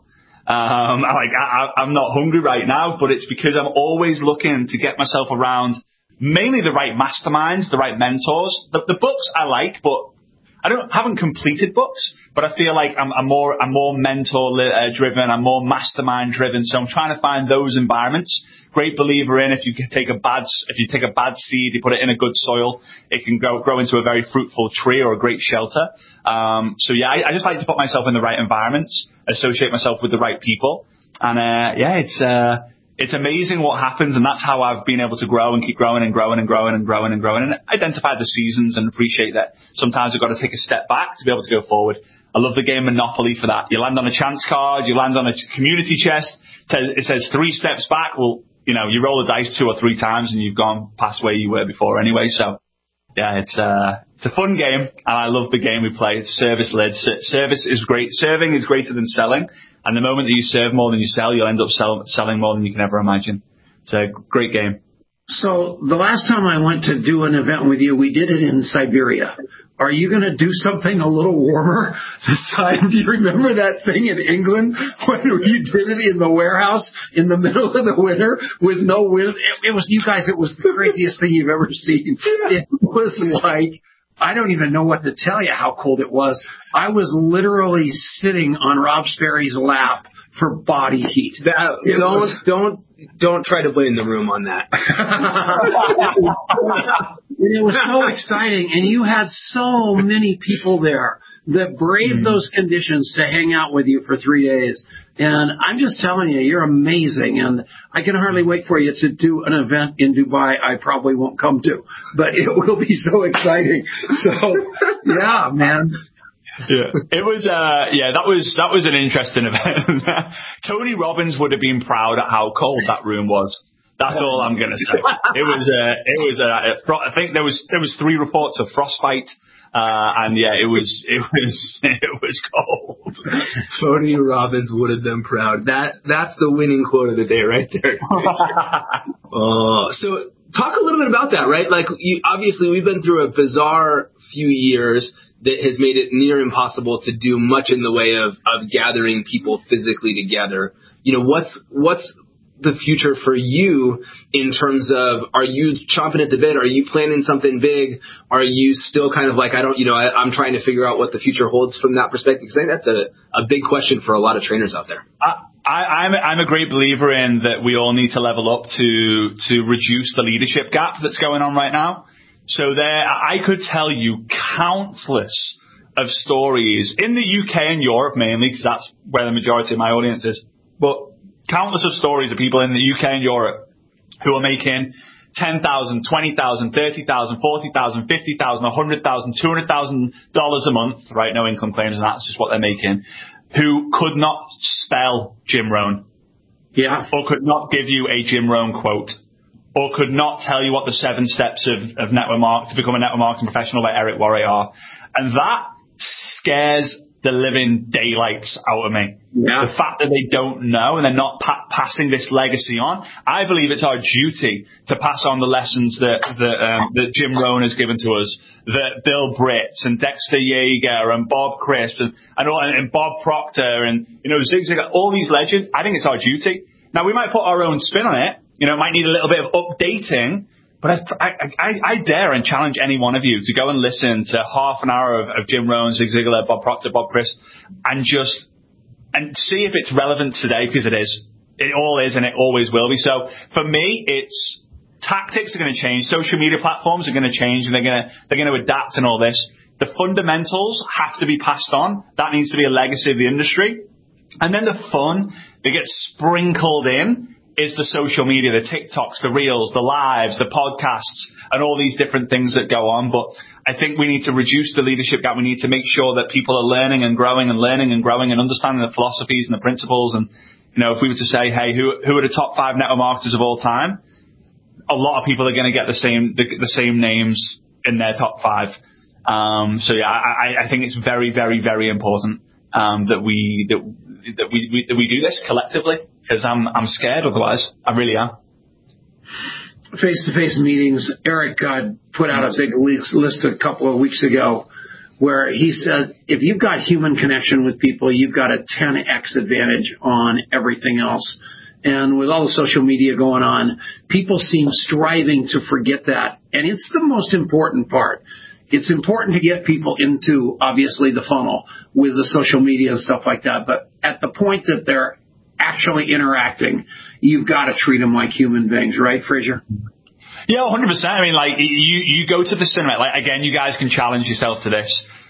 Um, I like, I, I'm not hungry right now, but it's because I'm always looking to get myself around mainly the right masterminds, the right mentors. The, the books I like, but I don't haven't completed books, but I feel like I'm, I'm more I'm more mentor uh, driven, I'm more mastermind driven. So I'm trying to find those environments. Great believer in if you take a bad if you take a bad seed, you put it in a good soil, it can grow grow into a very fruitful tree or a great shelter. Um, so yeah, I, I just like to put myself in the right environments, associate myself with the right people, and uh, yeah, it's. Uh, It's amazing what happens, and that's how I've been able to grow and keep growing and growing and growing and growing and growing and identify the seasons and appreciate that sometimes we've got to take a step back to be able to go forward. I love the game Monopoly for that. You land on a chance card, you land on a community chest, it says three steps back. Well, you know, you roll the dice two or three times and you've gone past where you were before anyway. So, yeah, it's uh, it's a fun game, and I love the game we play. It's service-led. Service is great. Serving is greater than selling. And the moment that you serve more than you sell, you'll end up sell, selling more than you can ever imagine. It's a great game. So the last time I went to do an event with you, we did it in Siberia. Are you going to do something a little warmer this time? Do you remember that thing in England when you did it in the warehouse in the middle of the winter with no wind? It, it was, you guys, it was the craziest thing you've ever seen. It was like, I don't even know what to tell you how cold it was. I was literally sitting on Rob Sperry's lap for body heat. That, don't was, don't don't try to blame the room on that. It was so exciting, and you had so many people there that braved mm. those conditions to hang out with you for three days. And I'm just telling you, you're amazing, and I can hardly wait for you to do an event in Dubai I probably won't come to, but it will be so exciting. So, yeah, man. Yeah, it was. Uh, yeah, that was that was an interesting event. Tony Robbins would have been proud at how cold that room was. That's all I'm gonna say. It was. Uh, it was. Uh, I think there was there was three reports of frostbite. Uh, and yeah, it was, it was, it was cold. Tony Robbins would have been proud. That, that's the winning quote of the day right there. uh, so talk a little bit about that, right? Like you, obviously we've been through a bizarre few years that has made it near impossible to do much in the way of, of gathering people physically together. You know, what's, what's the future for you in terms of, are you chomping at the bit? Are you planning something big? Are you still kind of like, I don't, you know, I, I'm trying to figure out what the future holds from that perspective? Because I think that's a, a big question for a lot of trainers out there. I, I, I'm, I'm a great believer in that we all need to level up to, to reduce the leadership gap that's going on right now. So there, I could tell you countless of stories in the U K and Europe mainly, because that's where the majority of my audience is, but countless of stories of people in the U K and Europe who are making ten thousand dollars, twenty thousand dollars, thirty thousand dollars, forty thousand dollars, fifty thousand dollars, one hundred thousand dollars, two hundred thousand dollars a month, right? No income claims, and that's just what they're making, who could not spell Jim Rohn. Yeah. Or could not give you a Jim Rohn quote. Or could not tell you what the seven steps of, of network marketing to become a network marketing professional by Eric Worre are. And that scares the living daylights out of me. Yeah. The fact that they don't know and they're not pa- passing this legacy on. I believe it's our duty to pass on the lessons that that, um, that Jim Rohn has given to us, that Bill Britt and Dexter Yeager and Bob Crisp and, and, all, and Bob Proctor and, you know, Zig Ziglar, all these legends. I think it's our duty. Now, we might put our own spin on it. You know, it might need a little bit of updating. But I, I, I dare and challenge any one of you to go and listen to half an hour of, of Jim Rohn, Zig Ziglar, Bob Proctor, Bob Crisp, and just and see if it's relevant today, because it is. It all is, and it always will be. So for me, it's tactics are going to change. Social media platforms are going to change, and they're going to they're going to adapt and all this. The fundamentals have to be passed on. That needs to be a legacy of the industry. And then the fun that gets sprinkled in is the social media, the TikToks, the Reels, the Lives, the podcasts, and all these different things that go on. But I think we need to reduce the leadership gap. We need to make sure that people are learning and growing and learning and growing and understanding the philosophies and the principles. And, you know, if we were to say, hey, who who are the top five network marketers of all time? A lot of people are going to get the same the, the same names in their top five. Um, so, yeah, I, I think it's very, very, very important um, that we that, that we, we that we do this collectively. Because I'm I'm scared otherwise. I really am. Face-to-face meetings. Eric uh, put out a big list a couple of weeks ago where he said, if you've got human connection with people, you've got a ten x advantage on everything else. And with all the social media going on, people seem striving to forget that. And it's the most important part. It's important to get people into, obviously, the funnel with the social media and stuff like that. But at the point that they're actually interacting, you've got to treat them like human beings, right, Fraser? Yeah, one hundred percent. I mean, like, you, you go to the cinema, like, again, you guys can challenge yourself to this.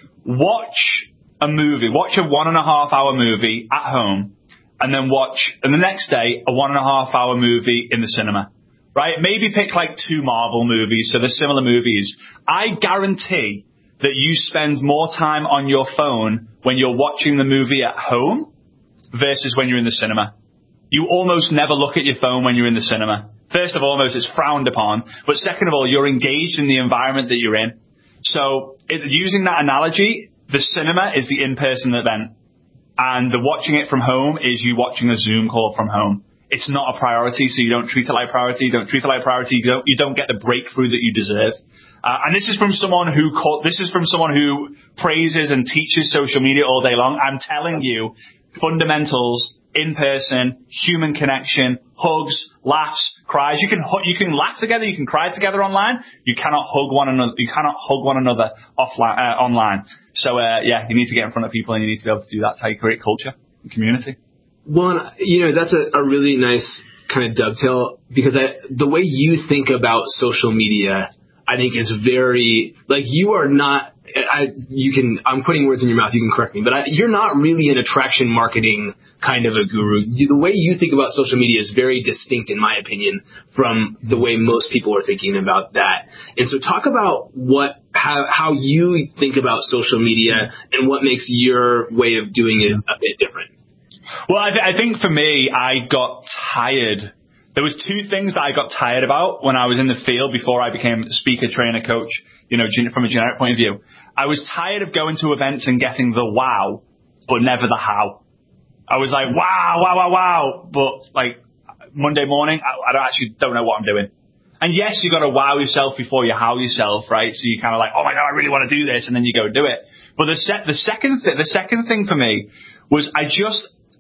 Watch a movie, watch a one and a half hour movie at home, and then watch, and the next day, a one and a half hour movie in the cinema, right? Maybe pick like two Marvel movies, so they're similar movies. I guarantee that you spend more time on your phone when you're watching the movie at home versus when you're in the cinema. You almost never look at your phone when you're in the cinema. First of all, it's frowned upon. But second of all, you're engaged in the environment that you're in. So it, using that analogy, the cinema is the in-person event. And the watching it from home is you watching a Zoom call from home. It's not a priority, so you don't treat it like priority. You don't treat it like priority. You don't, you don't get the breakthrough that you deserve. Uh, and this is from someone who call, this is from someone who praises and teaches social media all day long. I'm telling you, fundamentals, in person, human connection, hugs, laughs, cries. You can you can laugh together, you can cry together online. You cannot hug one another. You cannot hug one another offline uh, online. So uh, yeah, you need to get in front of people, and you need to be able to do that. That's how you create culture and community. Well, you know, that's a, a really nice kind of dovetail, because I, the way you think about social media, I think is very, like, you are not, I, you can, I'm putting words in your mouth, you can correct me, but I, you're not really an attraction marketing kind of a guru. You, the way you think about social media is very distinct, in my opinion, from the way most people are thinking about that. And so talk about what, how, how you think about social media and what makes your way of doing it a bit different. Well, I, th- I think for me, I got tired. There was two things that I got tired about when I was in the field before I became a speaker, trainer, coach, you know, from a generic point of view. I was tired of going to events and getting the wow, but never the how. I was like, wow, wow, wow, wow. But like Monday morning, I, I don't actually don't know what I'm doing. And yes, you got to wow yourself before you how yourself, right? So you kind of like, oh my God, I really want to do this. And then you go do it. But the, se- the second th- the second thing for me was I just,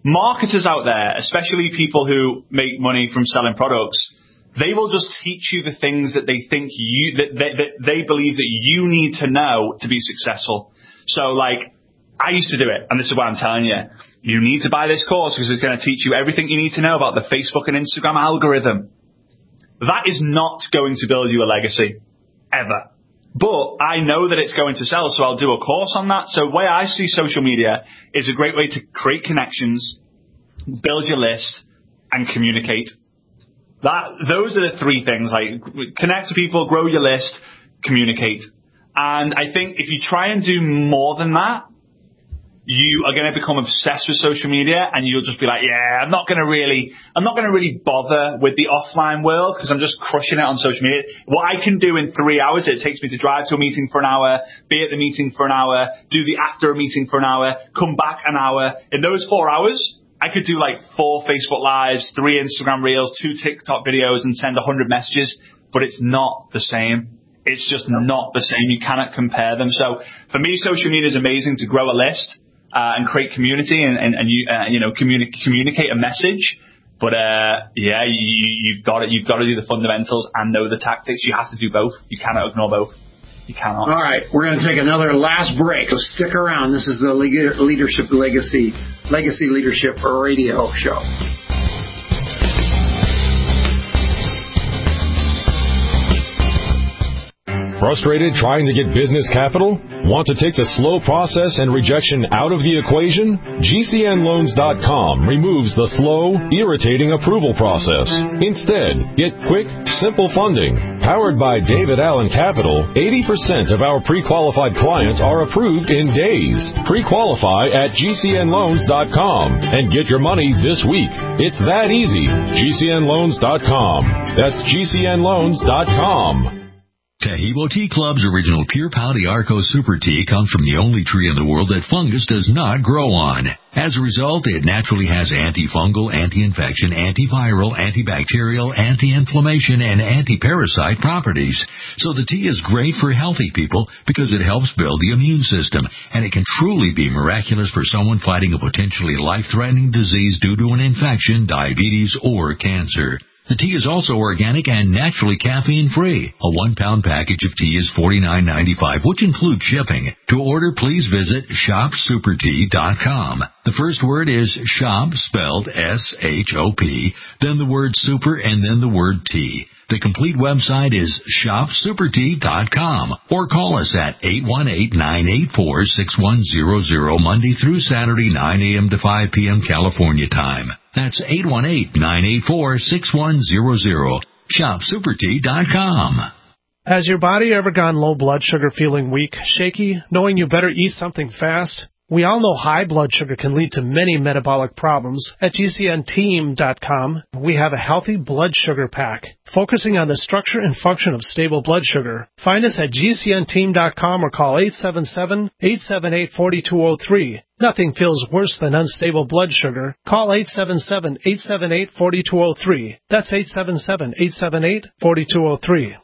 marketers out there, especially people who make money from selling products, they will just teach you the things that they think you, that, that, that they believe that you need to know to be successful. So like, I used to do it, and this is what I'm telling you. You need to buy this course because it's going to teach you everything you need to know about the Facebook and Instagram algorithm. That is not going to build you a legacy, ever. But I know that it's going to sell, so I'll do a course on that. So the way I see social media is a great way to create connections, build your list, and communicate. That those are the three things, like connect to people, grow your list, communicate. And I think if you try and do more than that, you are going to become obsessed with social media, and you'll just be like, yeah, I'm not going to really, I'm not going to really bother with the offline world because I'm just crushing it on social media. What I can do in three hours, it takes me to drive to a meeting for an hour, be at the meeting for an hour, do the after a meeting for an hour, come back an hour. In those four hours, I could do like four Facebook Lives, three Instagram Reels, two TikTok videos, and send a hundred messages, but it's not the same. It's just not the same. You cannot compare them. So for me, social media is amazing to grow a list. Uh, and create community and, and, and you, uh, you know, communi- communicate a message. But, uh, yeah, you, you've got to, you've got to do the fundamentals and know the tactics. You have to do both. You cannot ignore both. You cannot. All right. We're going to take another last break. So stick around. This is the Le- Leadership Legacy, Legacy Leadership Radio Show. Frustrated trying to get business capital? Want to take the slow process and rejection out of the equation? G C N loans dot com removes the slow, irritating approval process. Instead, get quick, simple funding. Powered by David Allen Capital, eighty percent of our pre-qualified clients are approved in days. Pre-qualify at G C N loans dot com and get your money this week. It's that easy. G C N loans dot com. That's G C N loans dot com. Taheebo Tea Club's original Pure Pau D'Arco Super Tea comes from the only tree in the world that fungus does not grow on. As a result, it naturally has antifungal, anti-infection, antiviral, antibacterial, anti-inflammation, and anti-parasite properties. So the tea is great for healthy people because it helps build the immune system, and it can truly be miraculous for someone fighting a potentially life-threatening disease due to an infection, diabetes, or cancer. The tea is also organic and naturally caffeine-free. A one-pound package of tea is forty-nine ninety-five, which includes shipping. To order, please visit shop super tea dot com. The first word is shop, spelled S H O P, then the word super, and then the word tea. The complete website is shop super tea dot com, or call us at eight one eight, nine eight four, six one zero zero Monday through Saturday, nine a.m. to five p.m. California time. That's eight one eight, nine eight four, six one zero zero. shop super tea dot com. Has your body ever gone low blood sugar, feeling weak, shaky, knowing you better eat something fast? We all know high blood sugar can lead to many metabolic problems. At G C N team dot com, we have a healthy blood sugar pack, focusing on the structure and function of stable blood sugar. Find us at G C N team dot com or call eight seven seven, eight seven eight, four two zero three. Nothing feels worse than unstable blood sugar. Call eight seven seven, eight seven eight, four two zero three. That's eight seven seven, eight seven eight, four two zero three.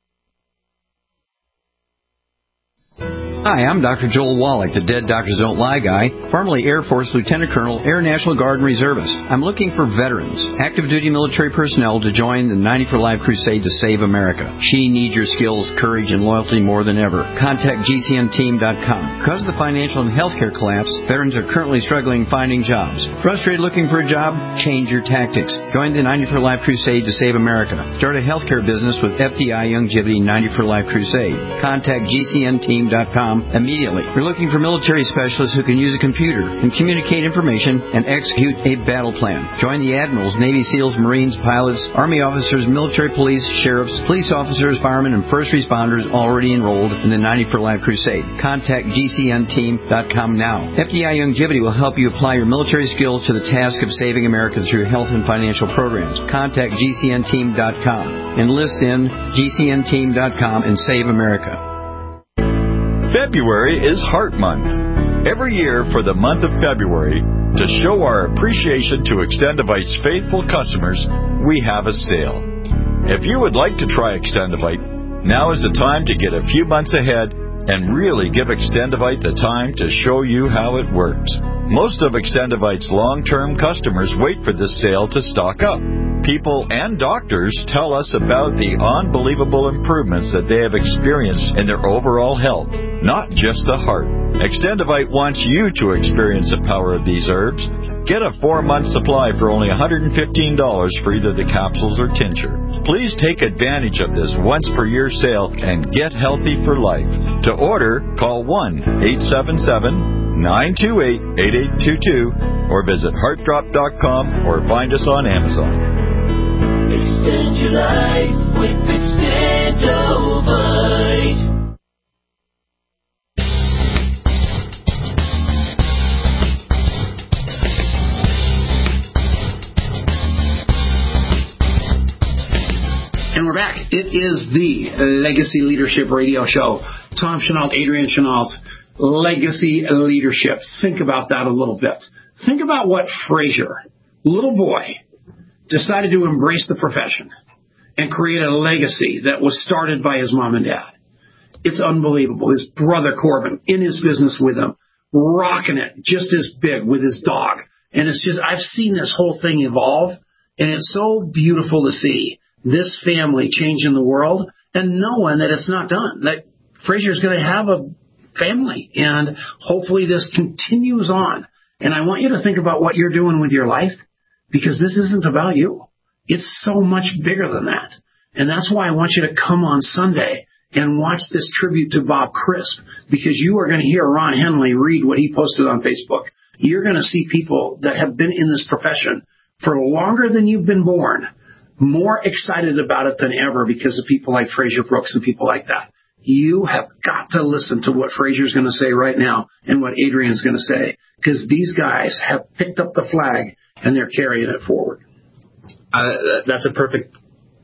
Hi, I'm Doctor Joel Wallach, the Dead Doctors Don't Lie guy, formerly Air Force Lieutenant Colonel, Air National Guard and Reservist. I'm looking for veterans, active duty military personnel to join the ninety for Life crusade to save America. She needs your skills, courage, and loyalty more than ever. Contact G C N team dot com. Because of the financial and healthcare collapse, veterans are currently struggling finding jobs. Frustrated looking for a job? Change your tactics. Join the ninety for Life crusade to save America. Start a healthcare business with F D I Youngevity ninety for Life crusade. Contact G C N team dot com immediately. We're looking for military specialists who can use a computer and communicate information and execute a battle plan. Join the admirals, Navy SEALs, Marines, pilots, Army officers, military police, sheriffs, police officers, firemen, and first responders already enrolled in the ninety for Life crusade. Contact G C N team dot com now. F D I Youngevity will help you apply your military skills to the task of saving America through health and financial programs. Contact G C N team dot com. Enlist in G C N team dot com and save America. February is Heart Month. Every year for the month of February, to show our appreciation to Extendivite's faithful customers, we have a sale. If you would like to try Extendivite, now is the time to get a few months ahead and really give Extendivite the time to show you how it works. Most of Extendivite's long-term customers wait for this sale to stock up. People and doctors tell us about the unbelievable improvements that they have experienced in their overall health, not just the heart. Extendivite wants you to experience the power of these herbs. Get a four-month supply for only one hundred fifteen dollars for either the capsules or tincture. Please take advantage of this once-per-year sale and get healthy for life. To order, call one eight seven seven, nine two eight, eight eight two two or visit heart drop dot com or find us on Amazon. Extend your life with Extendovite. And we're back. It is the Legacy Leadership Radio Show. Tom Chenault, Adrian Chenault, Legacy Leadership. Think about that a little bit. Think about what Fraser, little boy, decided to embrace the profession and create a legacy that was started by his mom and dad. It's unbelievable. His brother Corbin in his business with him, rocking it just as big with his dog. And it's just, I've seen this whole thing evolve, and it's so beautiful to see this family changing the world and knowing that it's not done, that Fraser's going to have a family, and hopefully this continues on. And I want you to think about what you're doing with your life, because this isn't about you. It's so much bigger than that. And that's why I want you to come on Sunday and watch this tribute to Bob Crisp, because you are going to hear Ron Henley read what he posted on Facebook. You're going to see people that have been in this profession for longer than you've been born, more excited about it than ever because of people like Fraser Brooks and people like that. You have got to listen to what Fraser's going to say right now and what Adrian's going to say, because these guys have picked up the flag and they're carrying it forward. Uh, that's a perfect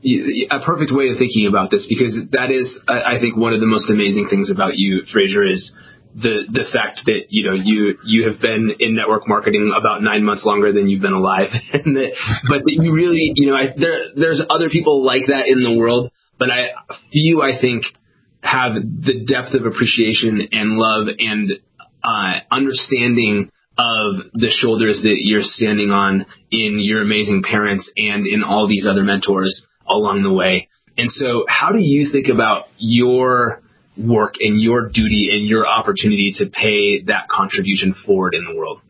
a perfect way of thinking about this, because that is, I think, one of the most amazing things about you, Fraser, is the the fact that, you know, you you have been in network marketing about nine months longer than you've been alive, and that, but that you really, you know, I, there there's other people like that in the world, but I few I think have the depth of appreciation and love and uh, understanding of the shoulders that you're standing on in your amazing parents and in all these other mentors along the way. And so, how do you think about your work and your duty and your opportunity to pay that contribution forward in the world?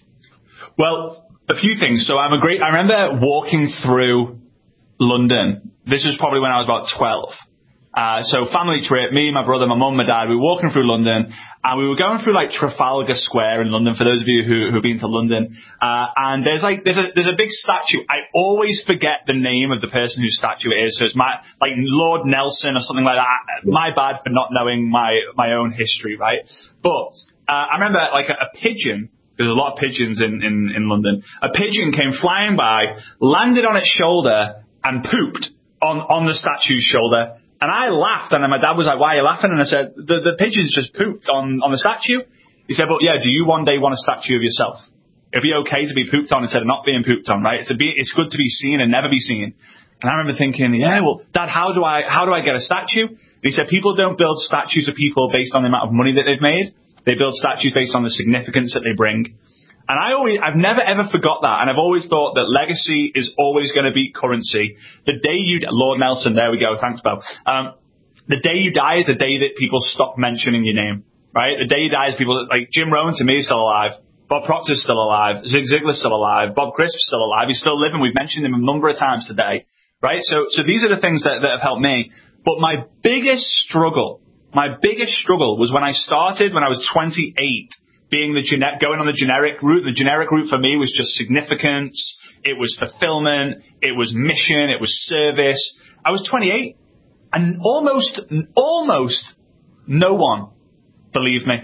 Well, a few things. So I'm a great, I remember walking through London. This was probably when I was about twelve. Uh, so family trip, me, my brother, my mum, my dad, we were walking through London, and we were going through like Trafalgar Square in London, for those of you who, who've been to London. Uh, and there's like, there's a, there's a big statue. I always forget the name of the person whose statue it is. So it's my, like Lord Nelson or something like that. My bad for not knowing my, my own history, right? But, uh, I remember like a, a pigeon. There's a lot of pigeons in, in, in London. A pigeon came flying by, landed on its shoulder, and pooped on, on the statue's shoulder. And I laughed, and my dad was like, "Why are you laughing?" And I said, the, the pigeons just pooped on, on the statue. He said, "Well, yeah, do you one day want a statue of yourself? It'd be okay to be pooped on instead of not being pooped on, right? It's, a be, it's good to be seen and never be seen." And I remember thinking, yeah, well, Dad, how do I how do I get a statue? And he said, people don't build statues of people based on the amount of money that they've made. They build statues based on the significance that they bring. And I always, I've never ever forgot that. And I've always thought that legacy is always going to beat currency. The day you, Lord Nelson, there we go. Thanks, Bob. Um, the day you die is the day that people stop mentioning your name, right? The day you die is people, like Jim Rohn to me is still alive. Bob Proctor's still alive. Zig Ziglar's still alive. Bob Crisp's still alive. He's still living. We've mentioned him a number of times today, right? So, so these are the things that, that have helped me. But my biggest struggle, my biggest struggle was when I started, when I was twenty-eight. Being the genet- going on the generic route. The generic route for me was just significance. It was fulfillment. It was mission. It was service. I was twenty-eight, and almost, almost no one believed me.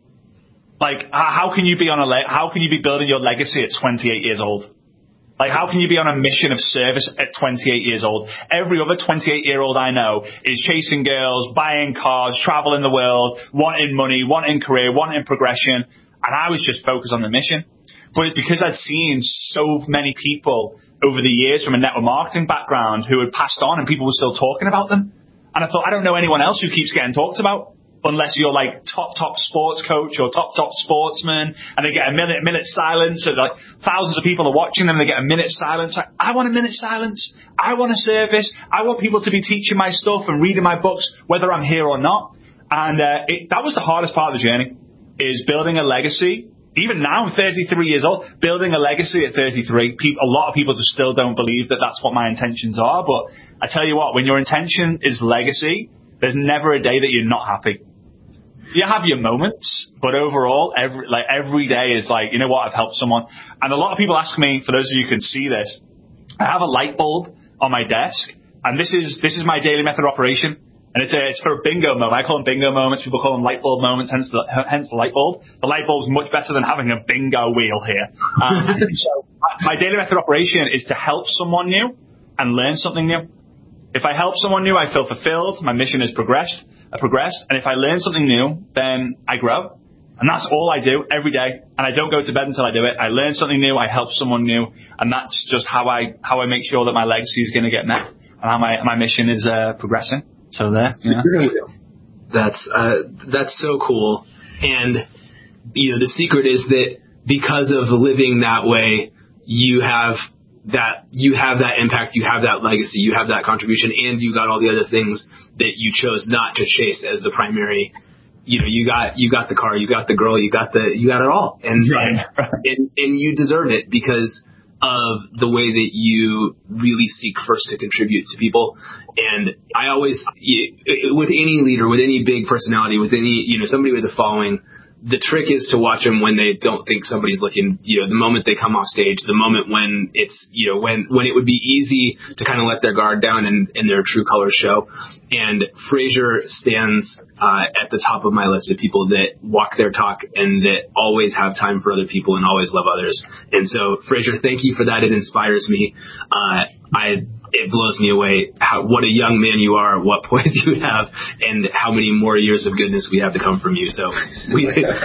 Like, how can you be on a le- how can you be building your legacy at twenty-eight years old? Like, how can you be on a mission of service at twenty-eight years old? Every other twenty-eight-year-old I know is chasing girls, buying cars, traveling the world, wanting money, wanting career, wanting progression. And I was just focused on the mission. But it's because I'd seen so many people over the years from a network marketing background who had passed on and people were still talking about them. And I thought, I don't know anyone else who keeps getting talked about. unless you're like top, top sports coach or top, top sportsman, and they get a minute, minute silence, and like thousands of people are watching them, and they get a minute silence. Like, I want a minute silence. I want a service. I want people to be teaching my stuff and reading my books, whether I'm here or not. And uh, it, that was the hardest part of the journey, is building a legacy. Even now, I'm thirty-three years old, building a legacy at thirty-three. People, a lot of people just still don't believe that that's what my intentions are. But I tell you what, when your intention is legacy, there's never a day that you're not happy. You have your moments, but overall, every like every day is like, you know what, I've helped someone. And a lot of people ask me, for those of you who can see this, I have a light bulb on my desk, and this is this is my daily method of operation. And it's, a, it's for a bingo moment. I call them bingo moments. People call them light bulb moments, hence the, hence the light bulb. The light bulb's much better than having a bingo wheel here. Um, so my daily method of operation is to help someone new and learn something new. If I help someone new, I feel fulfilled. My mission has progressed. I progress. And if I learn something new, then I grow. And that's all I do every day. And I don't go to bed until I do it. I learn something new. I help someone new. And that's just how I how I make sure that my legacy is going to get met and how my, my mission is uh, progressing. So there, yeah. That's uh, that's so cool. And you know, the secret is that because of living that way, you have that you have that impact, you have that legacy, you have that contribution, and you got all the other things that you chose not to chase as the primary. You know, you got you got the car, you got the girl, you got the you got it all, and right. and, and and you deserve it because of the way that you really seek first to contribute to people. And I always, with any leader, with any big personality, with any, you know, somebody with a following, the trick is to watch them when they don't think somebody's looking, you know, the moment they come off stage, the moment when it's, you know, when, when it would be easy to kind of let their guard down and, and their true colors show. And Fraser stands uh, at the top of my list of people that walk their talk and that always have time for other people and always love others. And so, Fraser, thank you for that. It inspires me. Uh, I, It blows me away how, what a young man you are, what poise you have, and how many more years of goodness we have to come from you. So we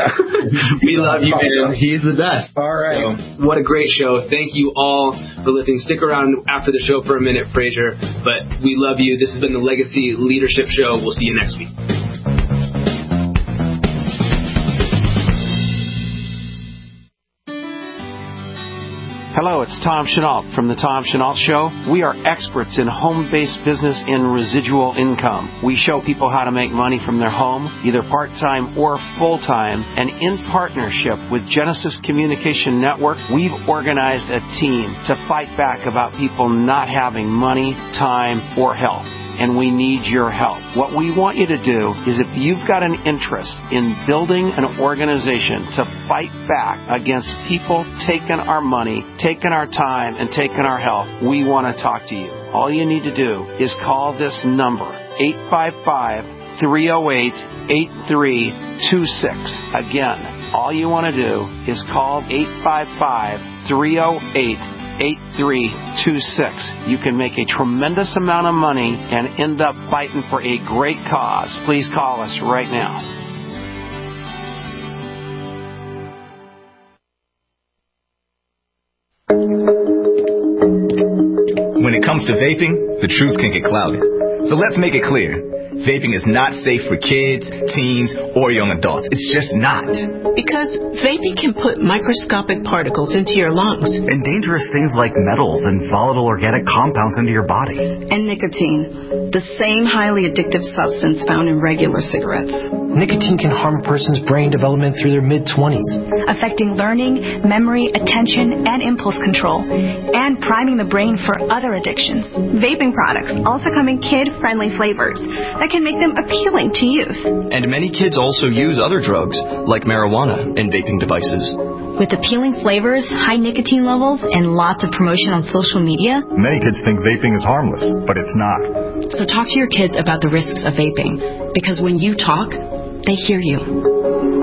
we love you, man. He's the best. All right. So, what a great show. Thank you all for listening. Stick around after the show for a minute, Fraser. But we love you. This has been the Legacy Leadership Show. We'll see you next week. Hello, it's Tom Chenault from The Tom Chenault Show. We are experts in home-based business and residual income. We show people how to make money from their home, either part-time or full-time, and in partnership with Genesis Communication Network, we've organized a team to fight back about people not having money, time, or health. And we need your help. What we want you to do is, if you've got an interest in building an organization to fight back against people taking our money, taking our time, and taking our health, we want to talk to you. All you need to do is call this number, eight five five, three oh eight, eight three two six. Again, all you want to do is call eight five five, three oh eight, eight three two six. You can make a tremendous amount of money and end up fighting for a great cause. Please call us right now. When it comes to vaping, the truth can get clouded. So let's make it clear. Vaping is not safe for kids, teens, or young adults. It's just not. Because vaping can put microscopic particles into your lungs. And dangerous things like metals and volatile organic compounds into your body. And nicotine, the same highly addictive substance found in regular cigarettes. Nicotine can harm a person's brain development through their mid-twenties. Affecting learning, memory, attention, and impulse control. And priming the brain for other addictions. Vaping products also come in kid-friendly flavors that can make them appealing to youth. And many kids also use other drugs, like marijuana, in vaping devices. With appealing flavors, high nicotine levels, and lots of promotion on social media, many kids think vaping is harmless, but it's not. So talk to your kids about the risks of vaping, because when you talk, they hear you.